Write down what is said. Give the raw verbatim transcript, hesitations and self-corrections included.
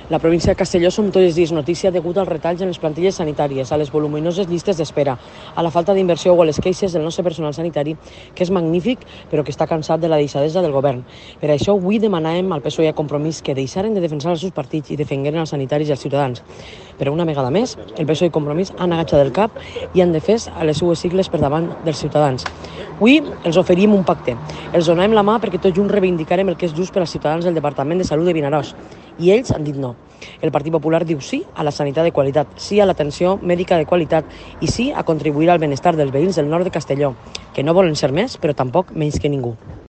La província de Castelló som tots els dies notícia degut als retalls en les plantilles sanitàries, a les voluminoses llistes d'espera, a la falta d'inversió o a les queixes del nostre personal sanitari, que és magnífic però que està cansat de la deixadesa del govern. Per això avui demanàvem al P S O E i a Compromís que deixaren de defensar els seus partits i defengueren els sanitaris i els ciutadans. Però una vegada més, el P S O E i Compromís han agafat el cap i han defès a les seues sigles per davant dels ciutadans. Avui els oferim un pacte. Els donàvem la mà perquè tots junts reivindicarem el que és just per als ciutadans del Departament de Salut de Vinaròs. I ells han dit no. El Partit Popular diu sí a la sanitat de qualitat, sí a l'atenció mèdica de qualitat i sí a contribuir al benestar dels veïns del nord de Castelló, que no volen ser més, però tampoc menys que ningú.